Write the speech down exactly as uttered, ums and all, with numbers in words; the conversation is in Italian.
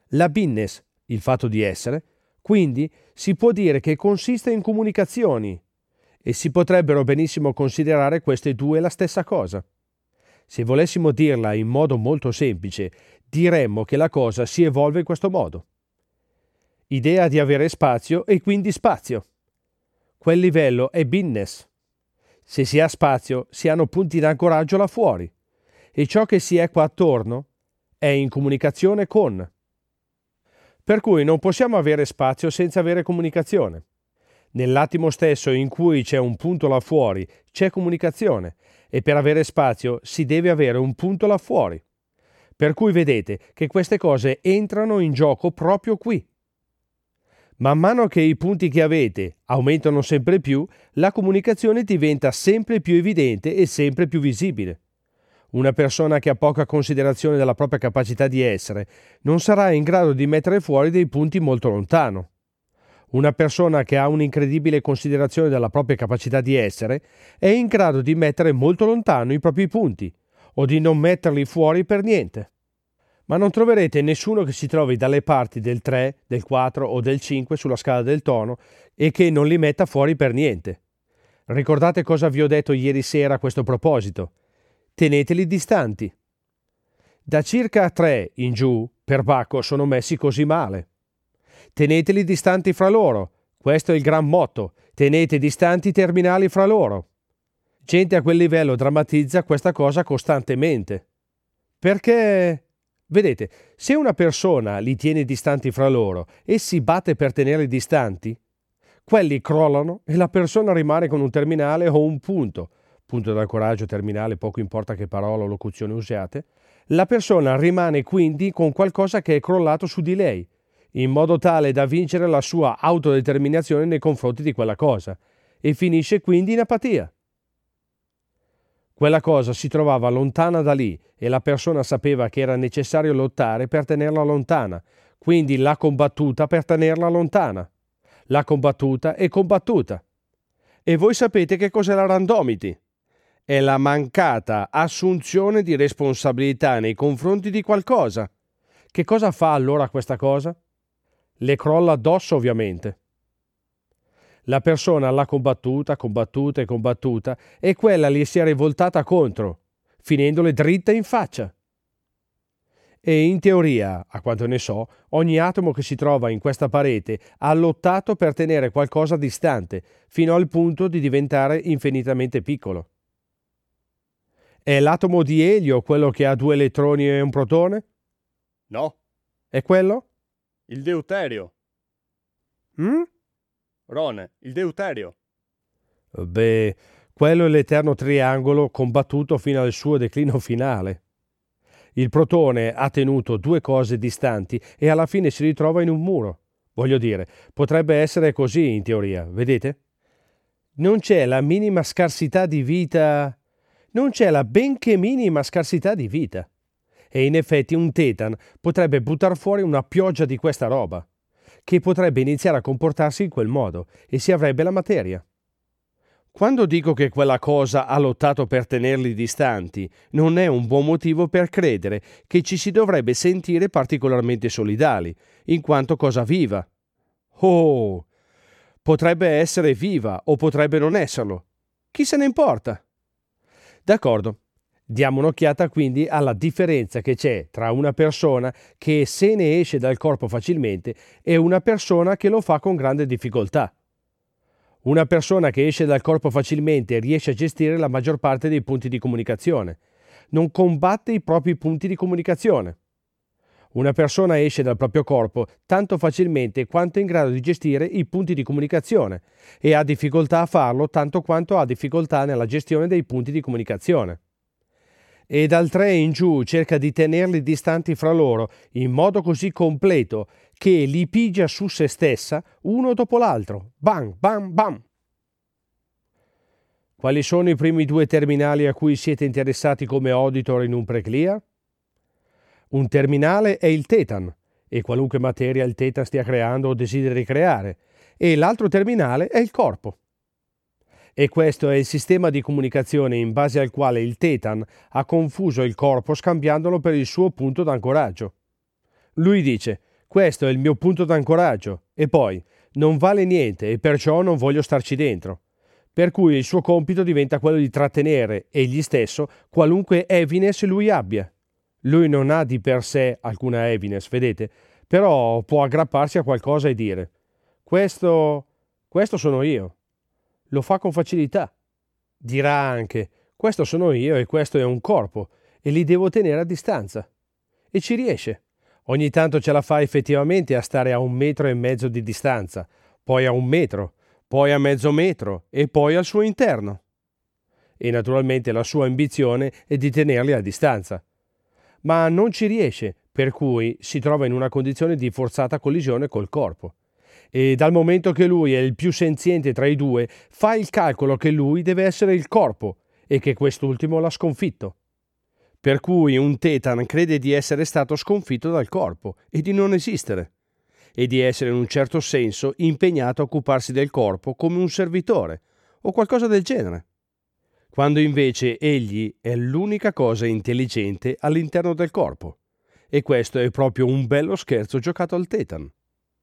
La business, il fatto di essere, quindi si può dire che consiste in comunicazioni e si potrebbero benissimo considerare queste due la stessa cosa. Se volessimo dirla in modo molto semplice, diremmo che la cosa si evolve in questo modo. Idea di avere spazio e quindi spazio. Quel livello è business. Se si ha spazio, si hanno punti d'ancoraggio là fuori e ciò che si è qua attorno è in comunicazione con. Per cui non possiamo avere spazio senza avere comunicazione. Nell'attimo stesso in cui c'è un punto là fuori, c'è comunicazione e per avere spazio si deve avere un punto là fuori. Per cui vedete che queste cose entrano in gioco proprio qui. Man mano che i punti che avete aumentano sempre più, la comunicazione diventa sempre più evidente e sempre più visibile. Una persona che ha poca considerazione della propria capacità di essere non sarà in grado di mettere fuori dei punti molto lontano. Una persona che ha un'incredibile considerazione della propria capacità di essere è in grado di mettere molto lontano i propri punti o di non metterli fuori per niente. Ma non troverete nessuno che si trovi dalle parti del tre, del quattro o del cinque sulla scala del tono e che non li metta fuori per niente. Ricordate cosa vi ho detto ieri sera a questo proposito? Teneteli distanti. Da circa tre in giù, per Bacco, sono messi così male. Teneteli distanti fra loro. Questo è il gran motto. Tenete distanti i terminali fra loro. Gente a quel livello drammatizza questa cosa costantemente. Perché... Vedete, se una persona li tiene distanti fra loro e si batte per tenerli distanti, quelli crollano e la persona rimane con un terminale o un punto, punto d'ancoraggio, terminale, poco importa che parola o locuzione usiate, la persona rimane quindi con qualcosa che è crollato su di lei, in modo tale da vincere la sua autodeterminazione nei confronti di quella cosa, e finisce quindi in apatia. Quella cosa si trovava lontana da lì e la persona sapeva che era necessario lottare per tenerla lontana, quindi l'ha combattuta per tenerla lontana. L'ha combattuta e combattuta. E voi sapete che cos'è la randomity? È la mancata assunzione di responsabilità nei confronti di qualcosa. Che cosa fa allora questa cosa? Le crolla addosso, ovviamente. La persona l'ha combattuta, combattuta e combattuta e quella gli si è rivoltata contro, finendole dritta in faccia. E in teoria, a quanto ne so, ogni atomo che si trova in questa parete ha lottato per tenere qualcosa distante, fino al punto di diventare infinitamente piccolo. È l'atomo di elio quello che ha due elettroni e un protone? No. È quello? Il deuterio. Mm? Ron, il deuterio. Beh, quello è l'eterno triangolo combattuto fino al suo declino finale. Il protone ha tenuto due cose distanti e alla fine si ritrova in un muro. Voglio dire, potrebbe essere così in teoria, vedete? Non c'è la minima scarsità di vita... Non c'è la benché minima scarsità di vita. E in effetti un Tetan potrebbe buttar fuori una pioggia di questa roba, che potrebbe iniziare a comportarsi in quel modo e si avrebbe la materia. Quando dico che quella cosa ha lottato per tenerli distanti, non è un buon motivo per credere che ci si dovrebbe sentire particolarmente solidali, in quanto cosa viva. Oh, potrebbe essere viva o potrebbe non esserlo. Chi se ne importa? D'accordo. Diamo un'occhiata quindi alla differenza che c'è tra una persona che se ne esce dal corpo facilmente e una persona che lo fa con grande difficoltà. Una persona che esce dal corpo facilmente riesce a gestire la maggior parte dei punti di comunicazione. Non combatte i propri punti di comunicazione. Una persona esce dal proprio corpo tanto facilmente quanto è in grado di gestire i punti di comunicazione e ha difficoltà a farlo tanto quanto ha difficoltà nella gestione dei punti di comunicazione. E dal tre in giù cerca di tenerli distanti fra loro in modo così completo che li pigia su se stessa uno dopo l'altro. Bam, bam, bam. Quali sono i primi due terminali a cui siete interessati come auditor in un preclear? Un terminale è il Tetan, e qualunque materia il Tetan stia creando o desideri creare, e l'altro terminale è il corpo. E questo è il sistema di comunicazione in base al quale il Tetan ha confuso il corpo scambiandolo per il suo punto d'ancoraggio. Lui dice: Questo è il mio punto d'ancoraggio. E poi, non vale niente e perciò non voglio starci dentro. Per cui il suo compito diventa quello di trattenere egli stesso qualunque evidence lui abbia. Lui non ha di per sé alcuna evidence, vedete, però può aggrapparsi a qualcosa e dire: questo, questo sono io. Lo fa con facilità. Dirà anche: questo sono io e questo è un corpo e li devo tenere a distanza. E ci riesce. Ogni tanto ce la fa effettivamente a stare a un metro e mezzo di distanza, poi a un metro, poi a mezzo metro e poi al suo interno. E naturalmente la sua ambizione è di tenerli a distanza. Ma non ci riesce, per cui si trova in una condizione di forzata collisione col corpo. E dal momento che lui è il più senziente tra i due, fa il calcolo che lui deve essere il corpo e che quest'ultimo l'ha sconfitto. Per cui un Tetan crede di essere stato sconfitto dal corpo e di non esistere, e di essere in un certo senso impegnato a occuparsi del corpo come un servitore o qualcosa del genere, quando invece egli è l'unica cosa intelligente all'interno del corpo. E questo è proprio un bello scherzo giocato al Tetan.